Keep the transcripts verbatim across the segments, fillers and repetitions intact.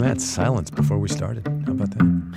that silence before we started. How about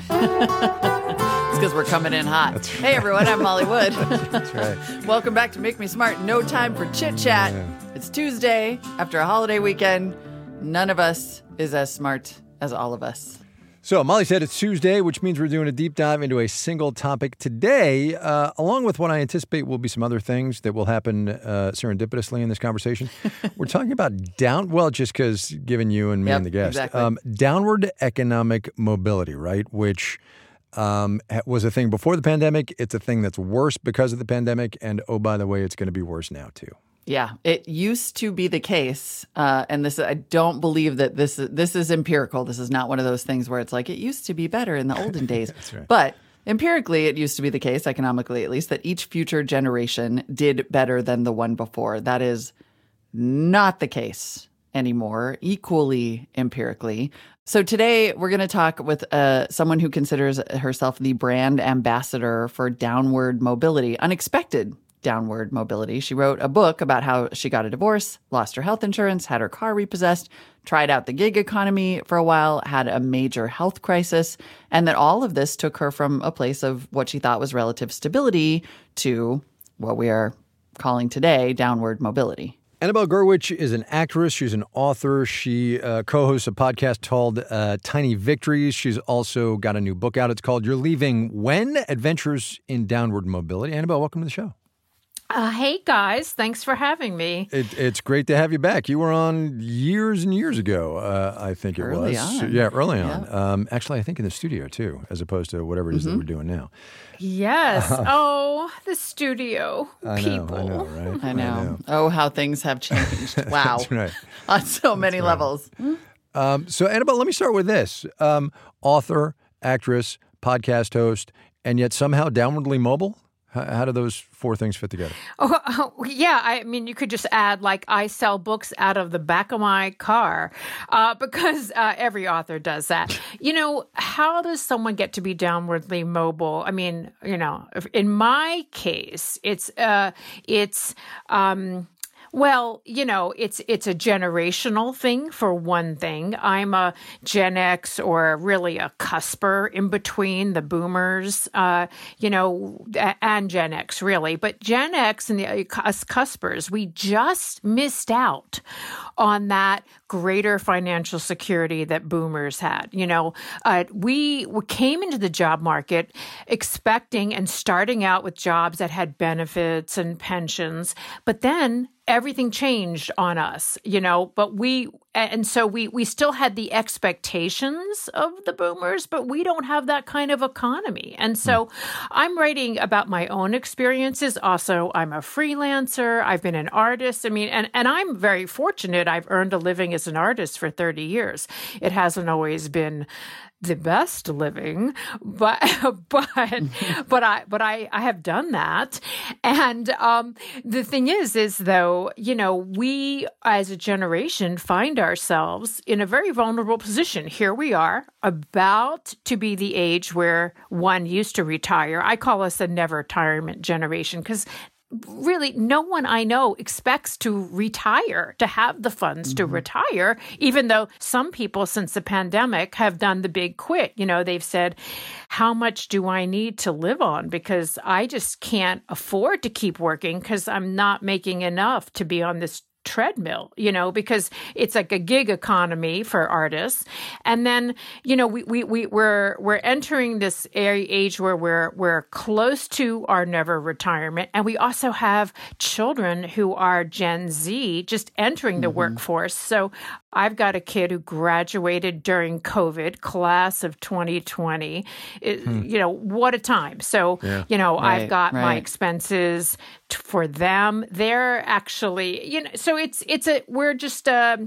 that? It's because we're coming in hot. That's Hey, everyone, I'm Molly Wood. That's right. Welcome back to Make Me Smart. No time for chit-chat. Yeah. It's Tuesday after a holiday weekend. None of us is as smart as all of us. So Molly said it's Tuesday, which means we're doing a deep dive into a single topic today, uh, along with what I anticipate will be some other things that will happen uh, serendipitously in this conversation. We're talking about down, well, just because given you and me Yep, and the guest, exactly. um, downward economic mobility, right? Which um, ha- was a thing before the pandemic. It's a thing that's worse because of the pandemic. And oh, by the way, it's going to be worse now, too. Yeah, it used to be the case, uh, and this I don't believe that this this is empirical. This is not one of those things where it's like it used to be better in the olden days. That's right. But empirically, it used to be the case, economically at least, that each future generation did better than the one before. That is not the case anymore, equally empirically. So today we're going to talk with uh, someone who considers herself the brand ambassador for downward mobility, unexpected downward mobility. She wrote a book about how she got a divorce, lost her health insurance, had her car repossessed, tried out the gig economy for a while, had a major health crisis, and that all of this took her from a place of what she thought was relative stability to what we are calling today downward mobility. Annabelle Gurwitch is an actress. She's an author. She uh, co-hosts a podcast called uh, Tiny Victories. She's also got a new book out. It's called You're Leaving When? Adventures in Downward Mobility. Annabelle, welcome to the show. Uh, hey, guys. Thanks for having me. It, it's great to have you back. You were on years and years ago, uh, I think it Early was. on. Yeah, early on. Yeah. Um, actually, I think in the studio, too, as opposed to whatever it is Mm-hmm. that we're doing now. Yes. Oh, the studio I know, people. I know, right? I know. Oh, how things have changed. Wow. That's right. On so many levels. Um, so, Annabelle, let me start with this. Um, author, actress, podcast host, and yet somehow downwardly mobile? How, how do those four things fit together? Oh, oh, yeah. I mean, you could just add, like, I sell books out of the back of my car uh, because uh, every author does that. You know, how does someone get to be downwardly mobile? I mean, you know, if, in my case, it's uh, it's um, well, you know, it's it's a generational thing for one thing. I'm a Gen X or really a cusper in between the boomers, uh, you know, and Gen X really. But Gen X and the us cuspers, we just missed out on that greater financial security that boomers had. You know, uh, we came into the job market expecting and starting out with jobs that had benefits and pensions, but then everything changed on us, you know, but we, and so we, we still had the expectations of the boomers, but we don't have that kind of economy. And so mm. I'm writing about my own experiences. Also, I'm a freelancer. I've been an artist. I mean, and, and I'm very fortunate. I've earned a living as an artist for thirty years. It hasn't always been the best living, but but but I but I, I have done that. And um, the thing is, is though, you know, we as a generation find ourselves in a very vulnerable position. Here we are, about to be the age where one used to retire. I call us a never retirement generation because really, no one I know expects to retire, to have the funds mm-hmm. to retire, even though some people since the pandemic have done the big quit. You know, they've said, how much do I need to live on? Because I just can't afford to keep working because I'm not making enough to be on this treadmill, you know, because it's like a gig economy for artists. And then, you know, we, we, we, we're, we're entering this age where we're, we're close to our never retirement. And we also have children who are Gen Z just entering the mm-hmm. workforce. So I've got a kid who graduated during COVID, class of twenty twenty. It, hmm. You know, what a time. So, yeah. you know, right, I've got right. my expenses t- for them. They're actually, you know, so it's, it's a, we're just a,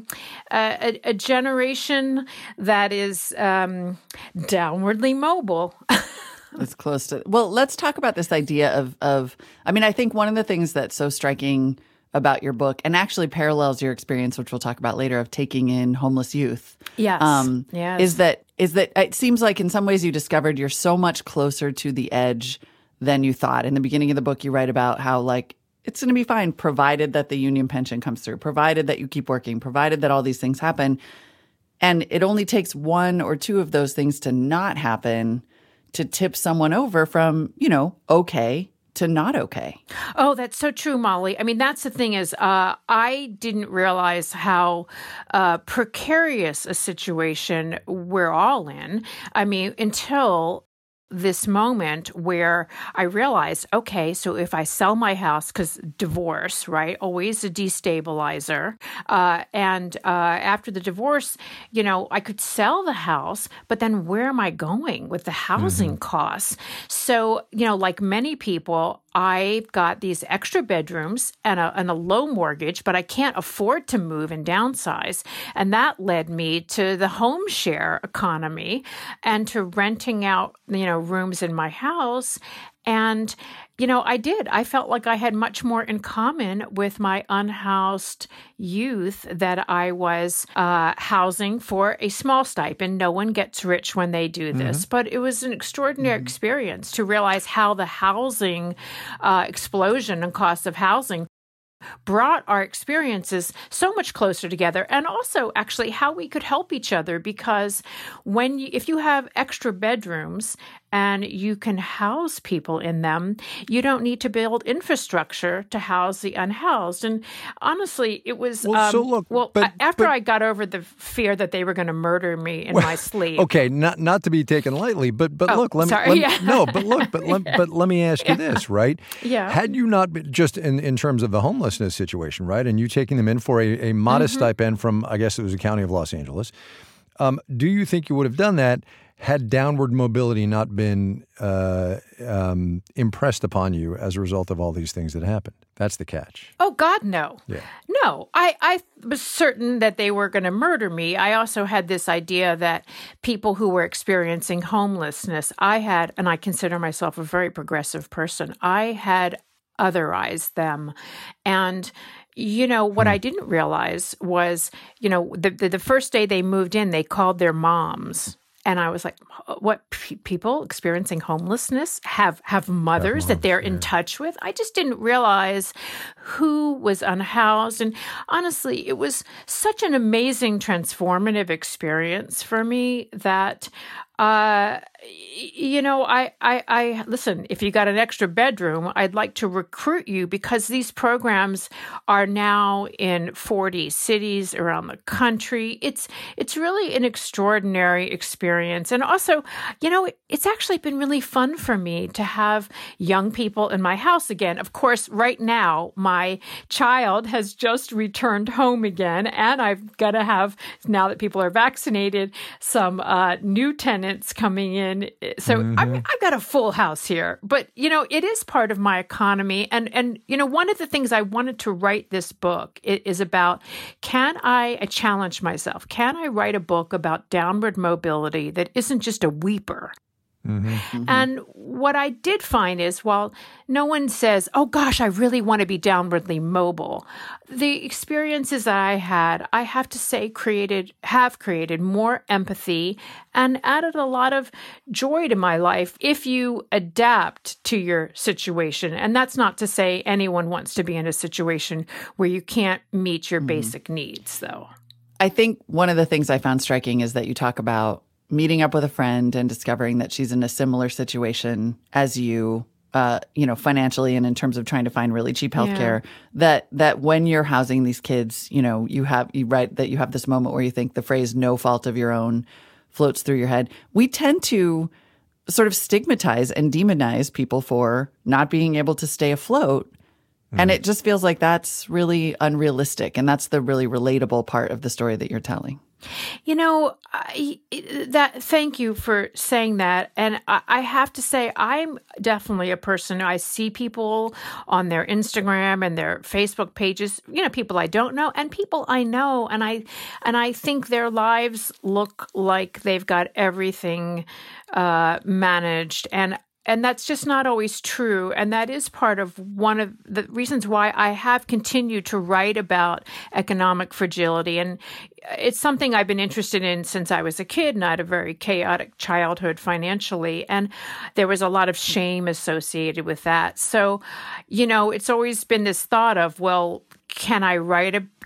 a, a generation that is um, downwardly mobile. It's close to, well, let's talk about this idea of, of, I mean, I think one of the things that's so striking about your book and actually parallels your experience, which we'll talk about later, of taking in homeless youth. Yes. Um, yes. Is that is that it seems like in some ways you discovered you're so much closer to the edge than you thought. In the beginning of the book, you write about how like it's going to be fine provided that the union pension comes through, provided that you keep working, provided that all these things happen. And it only takes one or two of those things to not happen to tip someone over from, you know, okay to not okay. Oh, that's so true, Molly. I mean, that's the thing is, uh, I didn't realize how uh, precarious a situation we're all in. I mean, until this moment where I realized, okay, so if I sell my house, because divorce, right, always a destabilizer. Uh, and uh, after the divorce, you know, I could sell the house, but then where am I going with the housing mm-hmm. costs? So, you know, like many people, I've got these extra bedrooms and a, and a low mortgage, but I can't afford to move and downsize. And that led me to the home share economy and to renting out, you know, rooms in my house. And, you know, I did. I felt like I had much more in common with my unhoused youth that I was uh, housing for a small stipend. No one gets rich when they do this. Mm-hmm. But it was an extraordinary mm-hmm. experience to realize how the housing uh, explosion and cost of housing brought our experiences so much closer together, and also actually how we could help each other, because when you, if you have extra bedrooms and you can house people in them, you don't need to build infrastructure to house the unhoused. And honestly, it was well. Um, so look, well but, after but, I got over the fear that they were going to murder me in well, my sleep. Okay, not not to be taken lightly, but but oh, look, let me, sorry, let me yeah. no, but look, but let, yeah. but let me ask you this, right? Yeah. Had you not been just in, in terms of the homelessness situation, right, and you taking them in for a, a modest mm-hmm. stipend from, I guess it was the county of Los Angeles, um, do you think you would have done that had downward mobility not been uh, um, impressed upon you as a result of all these things that happened? That's the catch. Oh, God, no. Yeah. No, I, I was certain that they were going to murder me. I also had this idea that people who were experiencing homelessness, I had, and I consider myself a very progressive person, I had otherized them. And you know, what I didn't realize was, you know, the, the the first day they moved in, they called their moms. And I was like, what, p- people experiencing homelessness have, have mothers have moms, that they're yeah. in touch with? I just didn't realize who was unhoused. And honestly, it was such an amazing, transformative experience for me that Uh, you know, I, I, I, listen, if you got an extra bedroom, I'd like to recruit you, because these programs are now in forty cities around the country. It's, it's really an extraordinary experience. And also, you know, it's actually been really fun for me to have young people in my house again. Of course, right now, my child has just returned home again, and I've got to have, now that people are vaccinated, some uh, new tenants coming in. So mm-hmm. I've, I've got a full house here. But, you know, it is part of my economy. And, and you know, one of the things I wanted to write this book is about, can I, I challenge myself, can I write a book about downward mobility that isn't just a weeper? Mm-hmm. Mm-hmm. And what I did find is, while no one says, oh gosh, I really want to be downwardly mobile, the experiences that I had, I have to say, created, have created more empathy and added a lot of joy to my life if you adapt to your situation. And that's not to say anyone wants to be in a situation where you can't meet your mm-hmm. basic needs, though. I think one of the things I found striking is that you talk about meeting up with a friend and discovering that she's in a similar situation as you, uh, you know, financially and in terms of trying to find really cheap healthcare, yeah. that that when you're housing these kids, you know, you have you write that you have this moment where you think the phrase "no fault of your own" floats through your head. We tend to sort of stigmatize and demonize people for not being able to stay afloat. Mm. And it just feels like that's really unrealistic. And that's the really relatable part of the story that you're telling. You know, I, that. Thank you for saying that. And I, I have to say, I'm definitely a person. I see people on their Instagram and their Facebook pages, you know, people I don't know and people I know. And I, and I think their lives look like they've got everything uh, managed. And And that's just not always true. And that is part of one of the reasons why I have continued to write about economic fragility. And it's something I've been interested in since I was a kid, and I had a very chaotic childhood financially. And there was a lot of shame associated with that. So, you know, it's always been this thought of, well, can I write a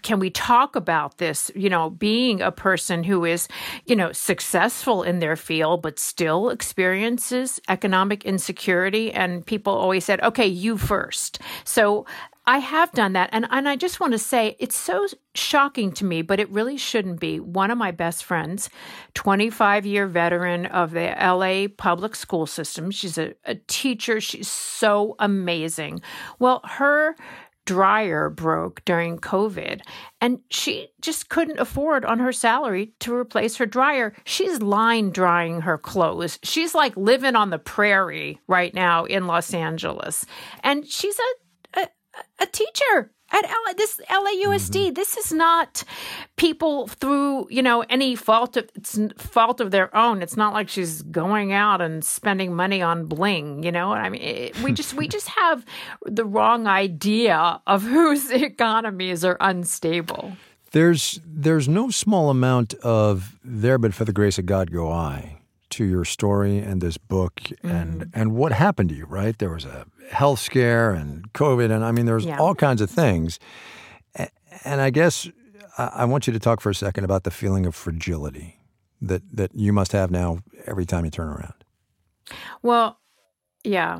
can we talk about this? You know, being a person who is, you know, successful in their field, but still experiences economic insecurity. And people always said, okay, you first. So I have done that. And, and I just want to say it's so shocking to me, but it really shouldn't be. One of my best friends, twenty-five-year veteran of the L A public school system. She's a, a teacher. She's so amazing. Well, her dryer broke during COVID, and she just couldn't afford on her salary to replace her dryer. She's line drying her clothes. She's like living on the prairie right now in Los Angeles. And she's a, a, a teacher at L- this L A U S D. Mm-hmm. This is not people through, you know, any fault of it's fault of their own. It's not like she's going out and spending money on bling, you know? I mean, it, we just we just have the wrong idea of whose economies are unstable. There's there's no small amount of there but for the grace of God go I to your story and this book mm-hmm. and and what happened to you, right? There was a health scare and COVID, and I mean, there's yeah. all kinds of things. And I guess I want you to talk for a second about the feeling of fragility that, that you must have now every time you turn around. Well, yeah.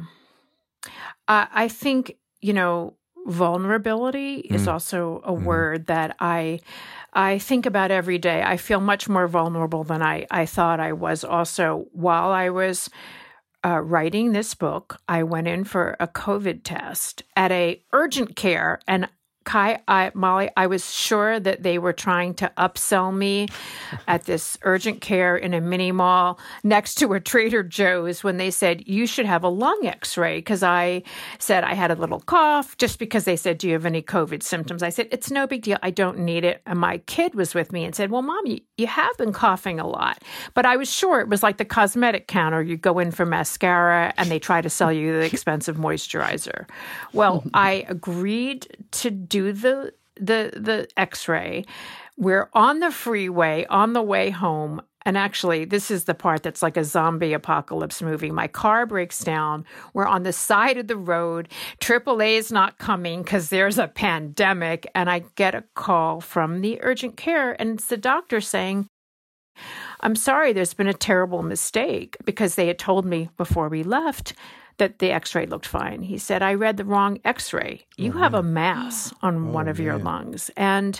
Uh, I think, you know, vulnerability mm. is also a mm. word that I I think about every day. I feel much more vulnerable than I, I thought I was. Also, while I was uh, writing this book, I went in for a COVID test at a urgent care, and Kai, I, Molly, I was sure that they were trying to upsell me at this urgent care in a mini mall next to a Trader Joe's when they said, you should have a lung x-ray. Because I said I had a little cough just because they said, do you have any COVID symptoms? I said, it's no big deal. I don't need it. And my kid was with me and said, well, Mom, you, you have been coughing a lot. But I was sure it was like the cosmetic counter. You go in for mascara and they try to sell you the expensive moisturizer. Well, I agreed to do do the the the x-ray. We're on the freeway on the way home, and actually this is the part that's like a zombie apocalypse movie. My car breaks down. We're on the side of the road. triple A is not coming because there's a pandemic, and I get a call from the urgent care, and it's the doctor saying, I'm sorry, there's been a terrible mistake, because they had told me before we left that the x-ray looked fine. He said, I read the wrong x-ray. You oh, have man. a mass on oh, one of man. your lungs. And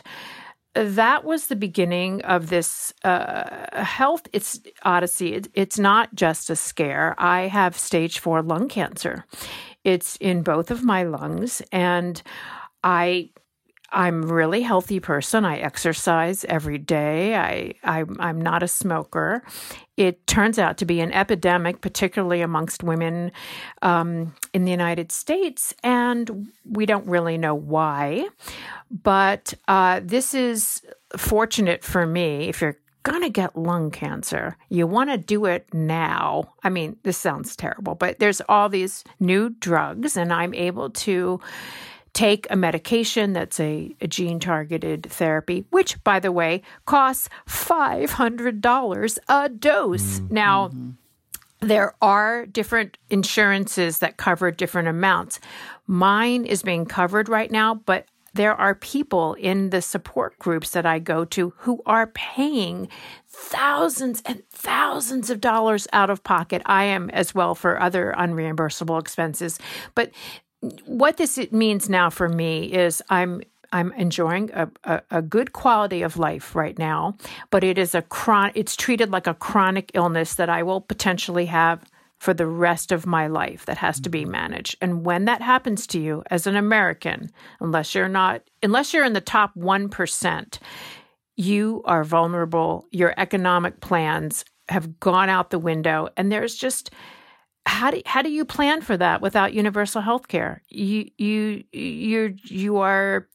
that was the beginning of this uh, health it's odyssey. It, it's not just a scare. I have stage four lung cancer. It's in both of my lungs. And I... I'm a really healthy person. I exercise every day. I, I, I'm not a smoker. It turns out to be an epidemic, particularly amongst women um, in the United States, and we don't really know why. But uh, this is fortunate for me. If you're going to get lung cancer, you want to do it now. I mean, this sounds terrible, but there's all these new drugs, and I'm able to take a medication that's a, a gene-targeted therapy, which, by the way, costs five hundred dollars a dose. Mm-hmm. Now, there are different insurances that cover different amounts. Mine is being covered right now, but there are people in the support groups that I go to who are paying thousands and thousands of dollars out of pocket. I am as well for other unreimbursable expenses. But what this means now for me is I'm I'm enjoying a, a, a good quality of life right now, but it is a chron- it's treated like a chronic illness that I will potentially have for the rest of my life that has to be managed. And when that happens to you as an American, unless you're not unless you're in the top one percent, you are vulnerable. Your economic plans have gone out the window, and there's just How do how do you plan for that without universal health care? You you you you are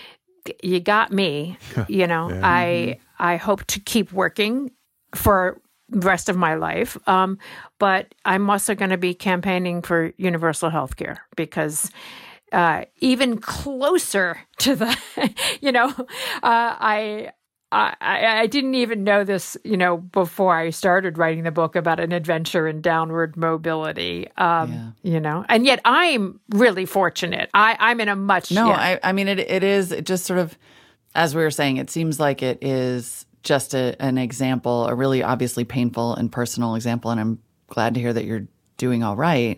you got me. You know, yeah. I I hope to keep working for the rest of my life, um, but I'm also going to be campaigning for universal health care, because uh, even closer to the, you know, uh, I. I, I didn't even know this, you know, before I started writing the book about an adventure in downward mobility, um, yeah. you know, and yet I'm really fortunate. I, I'm in a much... No, yeah. I, I mean, it it is it just sort of as we were saying, it seems like it is just a, an example, a really obviously painful and personal example, and I'm glad to hear that you're doing all right,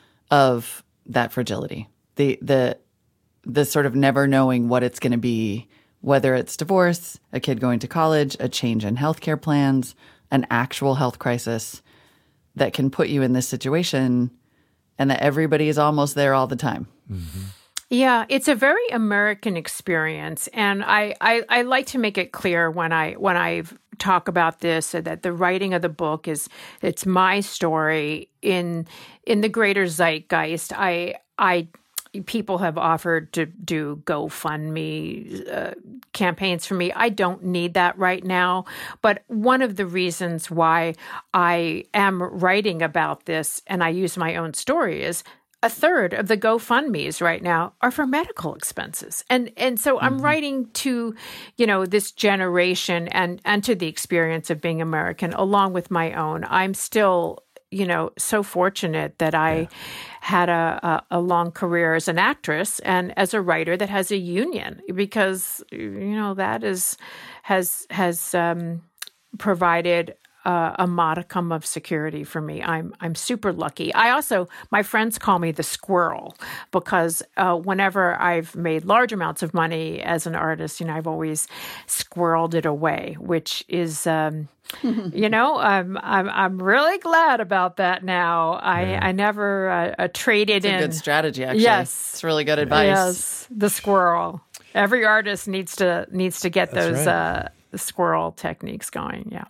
of that fragility. The the the sort of never knowing what it's going to be, whether it's divorce, a kid going to college, a change in healthcare plans, an actual health crisis that can put you in this situation, and that everybody is almost there all the time. Mm-hmm. Yeah, it's a very American experience, and I, I, I like to make it clear when I when I talk about this that the writing of the book is it's my story in in the greater zeitgeist. I I people have offered to do GoFundMe uh, campaigns for me. I don't need that right now, but one of the reasons why I am writing about this and I use my own story is a third of the GoFundMes right now are for medical expenses. And and so I'm mm-hmm. writing to, you know, this generation and, and to the experience of being American along with my own. I'm still, you know, so fortunate that I yeah. had a, a, a long career as an actress and as a writer that has a union, because, you know, that is has has um, provided Uh, a modicum of security for me. I'm I'm super lucky. I also, my friends call me the squirrel because uh, whenever I've made large amounts of money as an artist, you know, I've always squirreled it away, which is, um, you know, I'm, I'm I'm really glad about that now. I I never uh, uh, traded it's a in. Good strategy, actually. Yes, it's really good advice. Yes, the squirrel. Every artist needs to needs to get That's those right. uh, squirrel techniques going. Yeah.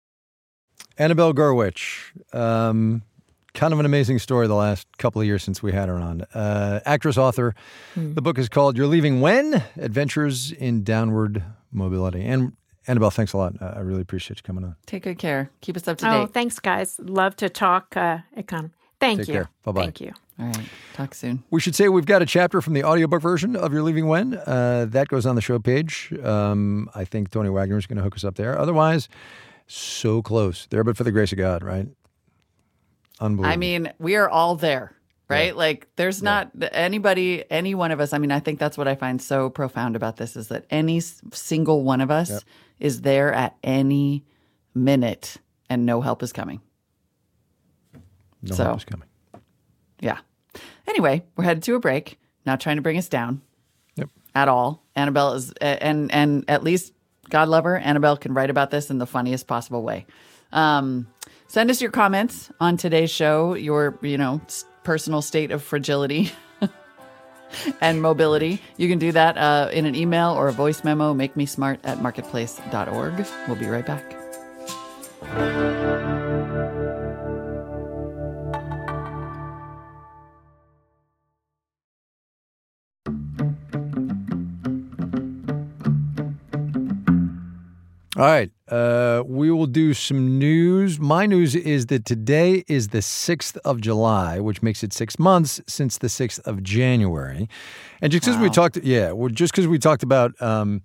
Annabelle Gurwitch, um, kind of an amazing story the last couple of years since we had her on. Uh, actress, author. Mm. The book is called You're Leaving When? Adventures in Downward Mobility. And Annabelle, thanks a lot. Uh, I really appreciate you coming on. Take good care. Keep us up to oh, date. Oh, thanks, guys. Love to talk uh, economy. Thank Take you. care. Bye-bye. Thank you. All right. Talk soon. We should say we've got a chapter from the audiobook version of You're Leaving When? Uh, that goes on the show page. Um, I think Tony Wagner is going to hook us up there. Otherwise, so close there, but for the grace of God, right? Unbelievable. I mean, we are all there, right? Yeah. Like, there's yeah. not anybody, any one of us. I mean, I think that's what I find so profound about this is that any single one of us yep. is there at any minute, and no help is coming. No so, help is coming. Yeah. Anyway, we're headed to a break. Not trying to bring us down. Yep. At all. Annabelle is, and and at least, God love her, Annabelle can write about this in the funniest possible way. Um, send us your comments on today's show, your, you know, personal state of fragility and mobility. You can do that uh, in an email or a voice memo, make me smart at marketplace dot org. We'll be right back. All right, uh, we will do some news. My news is that today is the sixth of July, which makes it six months since the sixth of January. And just because wow. we talked, yeah, well, just because we talked about um,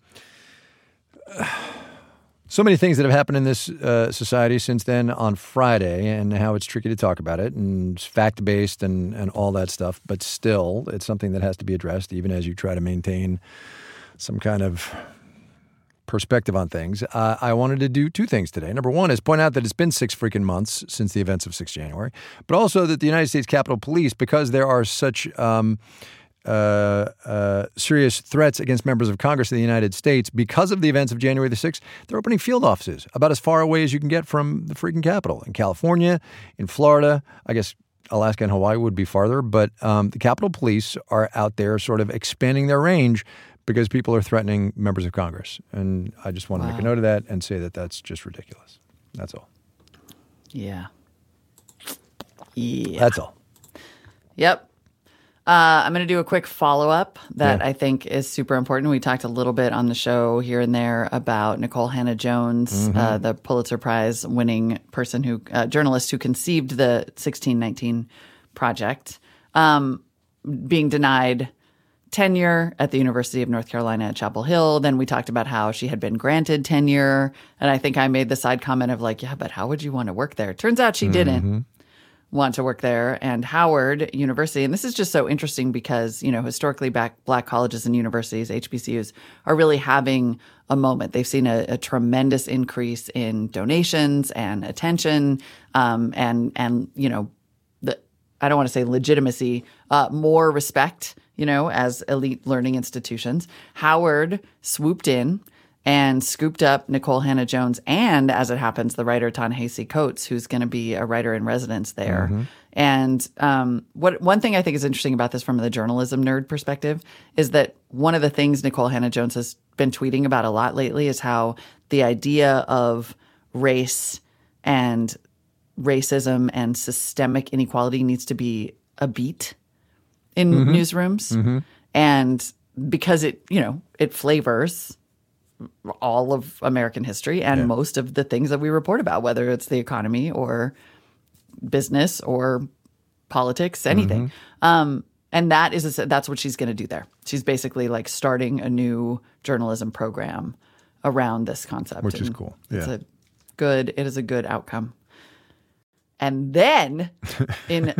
so many things that have happened in this uh, society since then on Friday and how it's tricky to talk about it and it's fact-based and, and all that stuff, but still, it's something that has to be addressed even as you try to maintain some kind of perspective on things. Uh, I wanted to do two things today. Number one is point out that it's been six freaking months since the events of sixth of January, but also that the United States Capitol Police, because there are such um, uh, uh, serious threats against members of Congress in the United States because of the events of January the sixth, they're opening field offices about as far away as you can get from the freaking Capitol. In California, in Florida, I guess Alaska and Hawaii would be farther, but um, the Capitol Police are out there sort of expanding their range because people are threatening members of Congress. And I just want to wow. make a note of that and say that that's just ridiculous. That's all. Yeah. Yeah. That's all. Yep. Uh, I'm going to do a quick follow-up that yeah. I think is super important. We talked a little bit on the show here and there about Nicole Hannah-Jones, mm-hmm. uh, the Pulitzer Prize-winning person who, uh, journalist who conceived the sixteen nineteen Project, um, being denied tenure at the University of North Carolina at Chapel Hill. Then we talked about how she had been granted tenure. And I think I made the side comment of like, yeah, but how would you want to work there? Turns out she mm-hmm. didn't. want to work there. And Howard University, and this is just so interesting because, you know, historically back black colleges and universities, H B C Us, are really having a moment. They've seen a, a tremendous increase in donations and attention, um, and, and, you know, the, I don't want to say legitimacy, uh, more respect, you know, as elite learning institutions. Howard swooped in and scooped up Nikole Hannah-Jones and, as it happens, the writer Ta-Nehisi Coates, who's going to be a writer in residence there. Mm-hmm. And um, what one thing I think is interesting about this from the journalism nerd perspective is that one of the things Nikole Hannah-Jones has been tweeting about a lot lately is how the idea of race and racism and systemic inequality needs to be a beat in mm-hmm. newsrooms. Mm-hmm. And because it, you know, it flavors all of American history and yeah. most of the things that we report about, whether it's the economy or business or politics, anything. Mm-hmm. Um, and that is a, that's what she's going to do there. She's basically like starting a new journalism program around this concept, which and is cool. Yeah. It's a good. It is a good outcome. And then in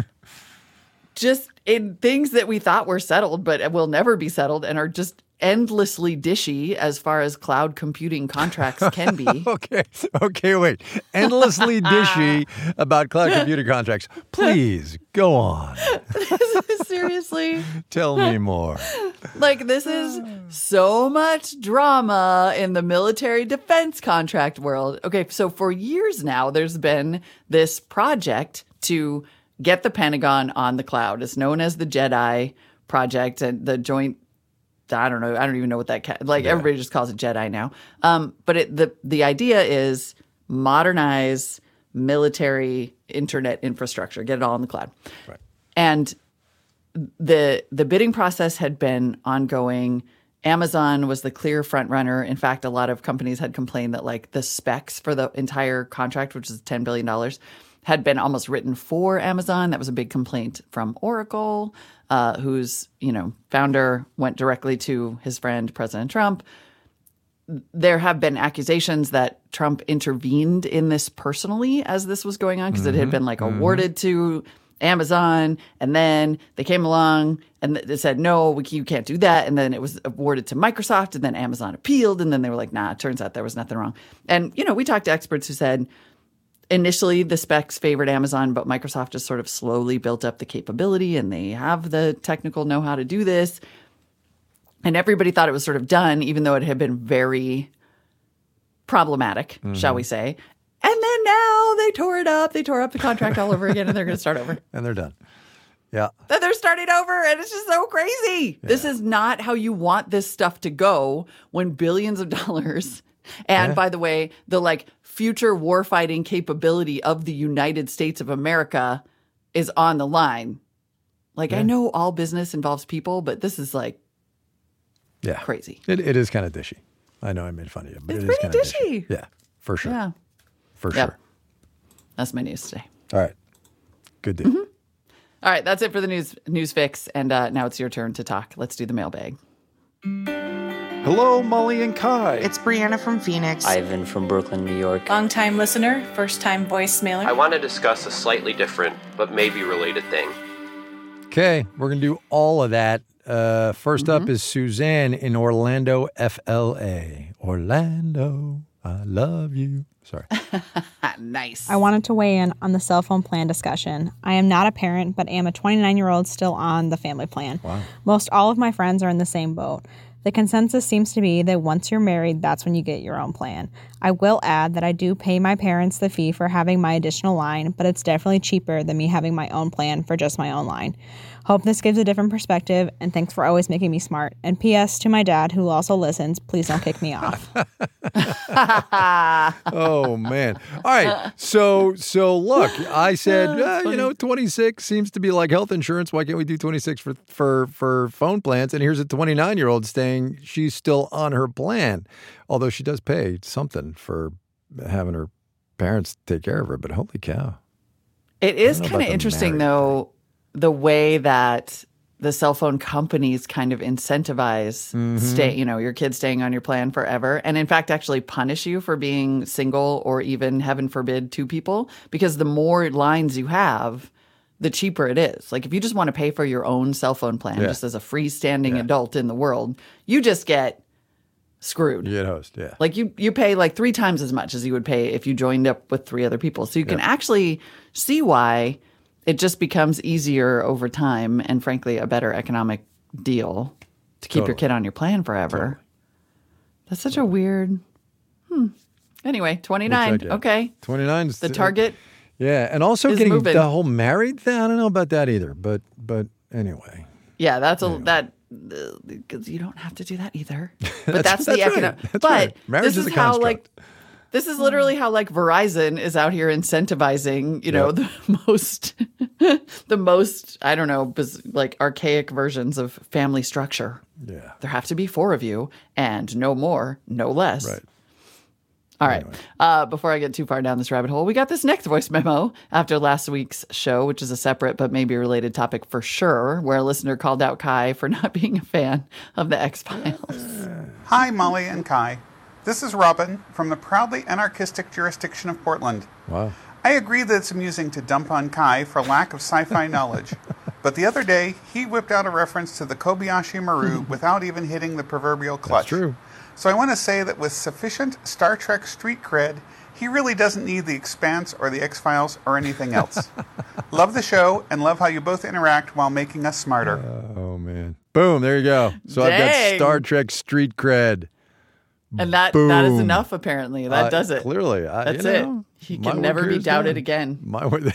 just in things that we thought were settled, but will never be settled and are just endlessly dishy as far as cloud computing contracts can be. okay. Okay, wait. Endlessly dishy about cloud computing contracts. Please, go on. Seriously. Tell me more. Like, this is so much drama in the military defense contract world. Okay, so for years now, there's been this project to get the Pentagon on the cloud. It's known as the JEDI project and the Joint I don't know. I don't even know what that ca- like. Yeah. Everybody just calls it JEDI now. Um, but it, the the idea is modernize military internet infrastructure, get it all in the cloud. Right. And the the bidding process had been ongoing. Amazon was the clear front runner. In fact, a lot of companies had complained that like the specs for the entire contract, which is ten billion dollars, had been almost written for Amazon. That was a big complaint from Oracle, uh, whose, you know, founder went directly to his friend, President Trump. There have been accusations that Trump intervened in this personally as this was going on because mm-hmm. it had been like mm-hmm. awarded to Amazon. And then they came along and they said, no, we, you can't do that. And then it was awarded to Microsoft and then Amazon appealed. And then they were like, nah, it turns out there was nothing wrong. And, you know, we talked to experts who said, initially, the specs favored Amazon, but Microsoft just sort of slowly built up the capability and they have the technical know-how to do this. And everybody thought it was sort of done, even though it had been very problematic, mm-hmm. shall we say. And then now they tore it up. They tore up the contract all over again and they're going to start over. And they're done. Yeah. Then they're starting over and it's just so crazy. Yeah. This is not how you want this stuff to go when billions of dollars... And yeah. by the way, the like future warfighting capability of the United States of America is on the line. Like, yeah. I know all business involves people, but this is like yeah. crazy. It, it is kind of dishy. I know I made fun of you, but it's it is pretty kind dishy. of dishy. Yeah, for sure. Yeah. For yep. sure. That's my news today. All right. Good deal. Mm-hmm. All right. That's it for the news news fix. And uh, now it's your turn to talk. Let's do the mailbag. Hello, Molly and Kai. It's Brianna from Phoenix. Ivan from Brooklyn, New York. Long-time listener, first-time voicemailer. I want to discuss a slightly different but maybe related thing. Okay, we're going to do all of that. Uh, first mm-hmm. up is Suzanne in Orlando, F L A. Orlando, I love you. Sorry. Nice. I wanted to weigh in on the cell phone plan discussion. I am not a parent, but am a twenty-nine-year-old still on the family plan. Wow. Most all of my friends are in the same boat. The consensus seems to be that once you're married, that's when you get your own plan. I will add that I do pay my parents the fee for having my additional line, but it's definitely cheaper than me having my own plan for just my own line. Hope this gives a different perspective, and thanks for always making me smart. And P S to my dad, who also listens, please don't kick me off. Oh, man. All right. So, so look, I said, uh, you know, twenty-six seems to be like health insurance. Why can't we do twenty-six for, for, for phone plans? And here's a twenty-nine-year-old saying she's still on her plan, although she does pay something for having her parents take care of her. But holy cow. It is kind of interesting, though, the way that the cell phone companies kind of incentivize mm-hmm. stay, you know, your kids staying on your plan forever. And in fact, actually punish you for being single or even, heaven forbid, two people. Because the more lines you have, the cheaper it is. Like if you just want to pay for your own cell phone plan, Yeah. just as a freestanding Yeah. adult in the world, you just get screwed. You get host, yeah. Like you, you pay like three times as much as you would pay if you joined up with three other people. So you can actually see why it just becomes easier over time and frankly a better economic deal to keep your Totally. kid on your plan forever. Totally. That's such a weird. Hmm. Anyway, twenty-nine. We'll check it out. Okay. twenty-nine's The target. Yeah, and also is getting moving. the whole married thing. I don't know about that either, but but anyway. Yeah, that's a that because you don't have to do that either. But that's, That's- the that's right. economic. That's But right. Marriage this is is a how construct. like this is literally how like Verizon is out here incentivizing, you know, Yep. the most the most I don't know, biz- like archaic versions of family structure. Yeah. There have to be four of you and no more, no less. Right. All right. Uh, before I get too far down this rabbit hole, we got this next voice memo after last week's show, which is a separate but maybe related topic for sure, where a listener called out Kai for not being a fan of the X-Files. Hi, Molly and Kai. This is Robin from the proudly anarchistic jurisdiction of Portland. Wow. I agree that it's amusing to dump on Kai for lack of sci-fi knowledge, but the other day he whipped out a reference to the Kobayashi Maru without even hitting the proverbial clutch. That's true. So I want to say that with sufficient Star Trek street cred, he really doesn't need The Expanse or The X-Files or anything else. Love the show and love how you both interact while making us smarter. Oh man. Boom, there you go. So I've got Dang. Star Trek street cred. And that that is Boom. enough, apparently. That Uh, does it. Clearly. I, That's you it. know, He my can work never here be is doubted done. again. My word.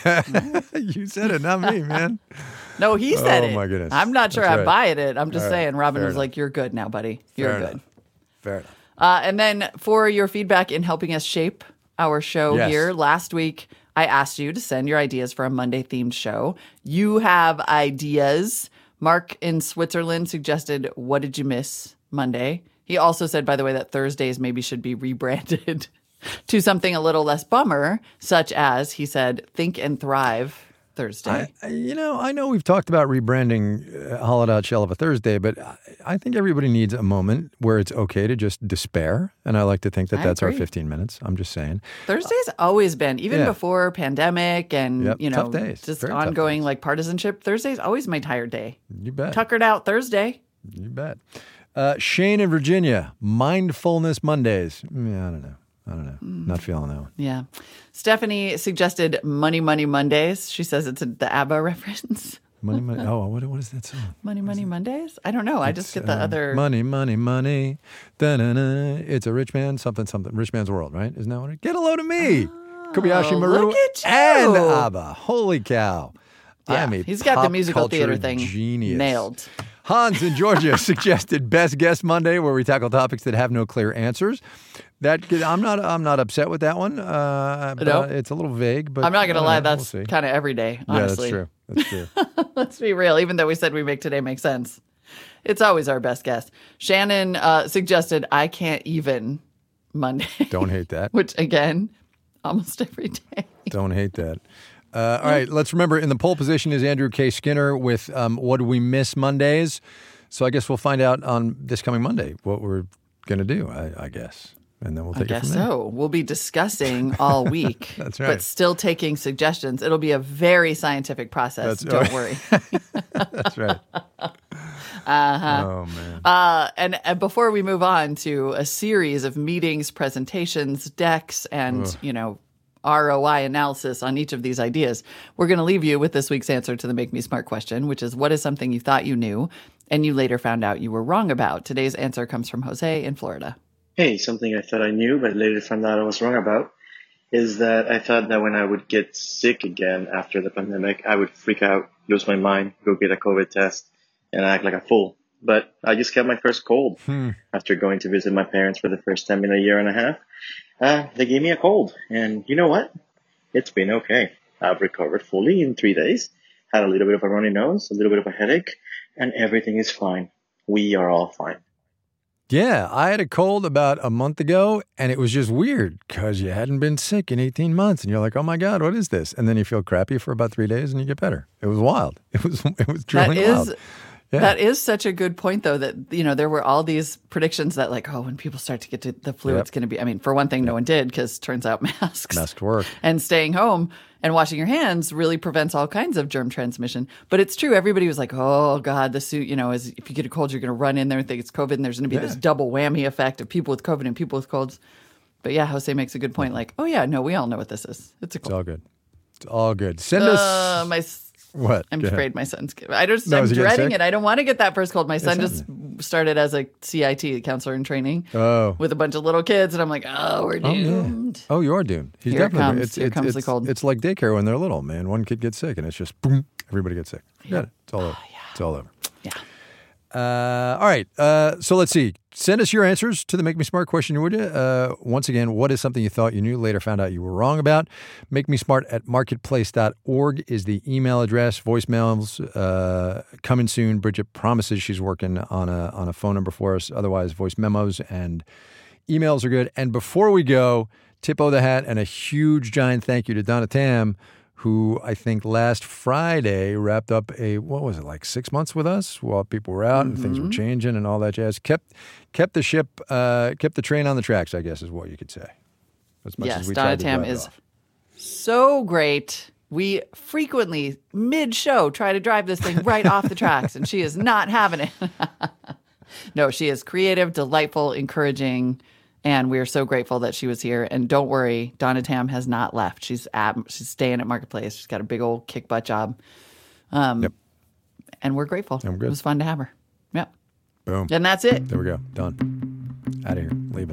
You said it, not me, man. No, he said Oh, it. my goodness. I'm not sure That's I'm right. buying it. I'm just All right. saying Robin Fair was enough. like, you're good now, buddy. You're Fair good. enough. Fair enough. Uh, and then for your feedback in helping us shape our show Yes. here, last week I asked you to send your ideas for a Monday themed show. You have ideas. Mark in Switzerland suggested What Did You Miss Monday. He also said, by the way, that Thursdays maybe should be rebranded to something a little less bummer, such as, he said, Think and Thrive Thursday. I, you know, I know we've talked about rebranding uh, Hollowed Out Shell of a Thursday, but I, I think everybody needs a moment where it's okay to just despair. And I like to think that I that's our agree. fifteen minutes. I'm just saying. Thursday's always been, even Yeah. before pandemic and, Yep, you know, tough days. just Very tough ongoing days. like partisanship. Thursday's always my tired day. You bet. Tuckered out Thursday. You bet. Uh, Shane in Virginia, Mindfulness Mondays. Yeah, I don't know. I don't know. Not feeling that one. Yeah. Stephanie suggested Money, Money Mondays. She says it's a, the ABBA reference. Money, money. Oh, what, what is that song? Money, Money Mondays? I don't know. I just get the Um, other. Money, money, money. Da-na-na. It's a rich man, something, something. Rich man's world, right? Isn't that what it? Get a load of me. Kobayashi Maru Oh, look at you. and ABBA. Holy cow. Yeah, I'm a he's got the pop musical culture theater thing genius. nailed. Hans in Georgia suggested Best Guest Monday, where we tackle topics that have no clear answers. That I'm not. I'm not upset with that one. Uh, but No. it's a little vague, but I'm not going to I don't lie. know. That's We'll see. kind of every day, honestly. Yeah, that's true. That's true. Let's be real. Even though we said we make today make sense, it's always our best guess. Shannon uh, suggested I Can't Even Monday. Don't hate that. Which, again, almost every day. Don't hate that. Uh, all right, let's remember in the pole position is Andrew K. Skinner with um, What Do We Miss Mondays. So I guess we'll find out on this coming Monday what we're going to do, I, I guess. And then we'll I take it guess from there. so. We'll be discussing all week. That's right. But still taking suggestions. It'll be a very scientific process. That's- Don't worry. That's right. Uh-huh. Oh, man. Uh, and, and before we move on to a series of meetings, presentations, decks, and, Ugh. you know, R O I analysis on each of these ideas, we're going to leave you with this week's answer to the Make Me Smart question, which is, what is something you thought you knew and you later found out you were wrong about? Today's answer comes from Jose in Florida. Hey, something I thought I knew but later found out I was wrong about is that I thought that when I would get sick again after the pandemic, I would freak out, lose my mind, go get a COVID test, and act like a fool. But I just got my first cold Hmm. after going to visit my parents for the first time in a year and a half. Uh, they gave me a cold, and you know what? It's been okay. I've recovered fully in three days, had a little bit of a runny nose, a little bit of a headache, and everything is fine. We are all fine. Yeah, I had a cold about a month ago, and it was just weird because you hadn't been sick in eighteen months, and you're like, "Oh my God, what is this?" And then you feel crappy for about three days, and you get better. It was wild. It was it was That truly is wild. Yeah. That is such a good point, though, that, you know, there were all these predictions that, like, oh, when people start to get to the flu, Yep. it's going to be, I mean, for one thing, no one did, because turns out masks. Masks work. And staying home and washing your hands really prevents all kinds of germ transmission. But it's true. Everybody was like, oh, God, the suit, you know, is if you get a cold, you're going to run in there and think it's COVID. And there's going to be Yeah. this double whammy effect of people with COVID and people with colds. But yeah, Jose makes a good point. Like, oh, yeah, no, we all know what this is. It's a It's cold. all good. It's all good. Send Uh, us. my What? I'm Go ahead. afraid my son's. I just. No, I'm is he getting dreading sick? it. I don't want to get that first cold. My son Yes, just started as a C I T, counselor in training, Oh. with a bunch of little kids, and I'm like, oh, we're Oh, yeah. doomed. Oh, you are doomed. He's Here it definitely comes. It's, Here it's, comes it's, the cold. It's like daycare when they're little, man. One kid gets sick and it's just boom, everybody gets sick. Yeah. It's all over. It's all over. Yeah. Uh, all right. Uh, so let's see. Send us your answers to the Make Me Smart question, would you? Uh, once again, what is something you thought you knew, later found out you were wrong about? Make Me Smart at marketplace dot org is the email address. Voicemails uh, coming soon. Bridget promises she's working on a on a phone number for us. Otherwise, voice memos and emails are good. And before we go, tip of the hat and a huge giant thank you to Donna Tam, who I think last Friday wrapped up a, what was it, like six months with us while people were out and things were changing and all that jazz. Kept kept the ship, uh, kept the train on the tracks, I guess is what you could say. As much Yes, as we Donna tried to Tam drive it is off. so great. We frequently, mid-show, try to drive this thing right off the tracks, and she is not having it. No, she is creative, delightful, encouraging, and we are so grateful that she was here. And don't worry, Donna Tam has not left. She's at, she's staying at Marketplace. She's got a big old kick butt job. Um, Yep. And we're grateful. And we're good. It was fun to have her. Yep. Boom. And that's it. There we go. Done. Out of here. Leaving.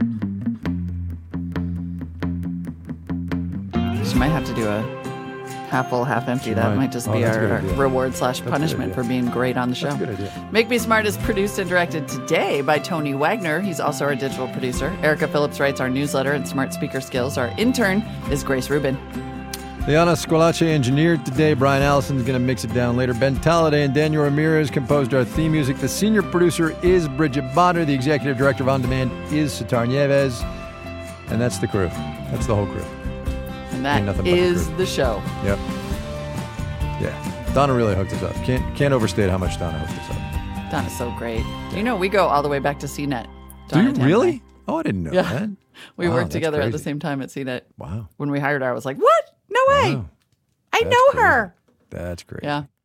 She might have to do a half full, half empty. She That might. might just Oh, be that's a our, good our idea. reward slash a good punishment idea. for being great on the show. That's a good idea. Make Me Smart is produced and directed today by Tony Wagner. He's also our digital producer. Erica Phillips writes our newsletter and Smart Speaker Skills. Our intern is Grace Rubin. Liana Squalache engineered today. Brian Allison's going to mix it down later. Ben Talladay and Daniel Ramirez composed our theme music. The senior producer is Bridget Botter. The executive director of On Demand is Sitar Nieves. And that's the crew. That's the whole crew. And Ain't that nothing but the is crew. the show. Yep. Yeah. Donna really hooked us up. Can't can't overstate how much Donna hooked us up. Donna's so great. You know, we go all the way back to C net. Do Donna you Tam and really? I. Oh, I didn't know Yeah. that. We Wow, worked that's together at the crazy. same time at C net. Wow. When we hired her, I was like, what? No way. Wow. I That's know crazy. her. That's great. Yeah.